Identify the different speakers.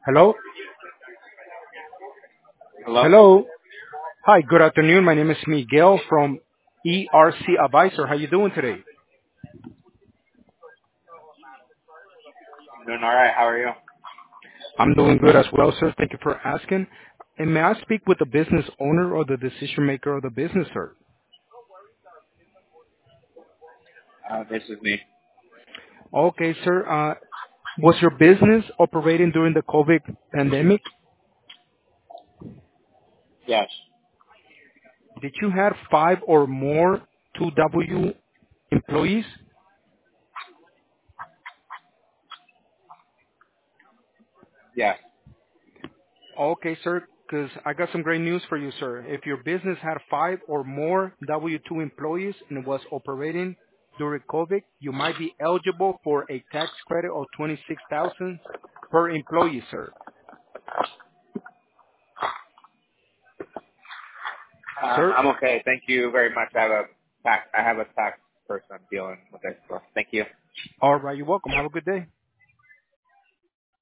Speaker 1: Hello?
Speaker 2: Hello?
Speaker 1: Hello. Hi, good afternoon. My name is Miguel from ERC Advisor. How you doing today?
Speaker 2: I'm doing all right. How are you?
Speaker 1: I'm doing good as well, sir. Thank you for asking. And may I speak with the business owner or the decision maker of the business, sir?
Speaker 2: This is me.
Speaker 1: Okay, sir. Was your business operating during the COVID pandemic?
Speaker 2: Yes.
Speaker 1: Did you have 5 or more 2W employees?
Speaker 2: Yes.
Speaker 1: Okay, sir, because I got some great news for you, sir. If your business had 5 or more W-2 employees and was operating during COVID, you might be eligible for a tax credit of 26000 per employee, sir. Sir,
Speaker 2: I'm okay. Thank you very much. I have a tax person I'm dealing with this. So thank you.
Speaker 1: all right, you're welcome. Have a good day.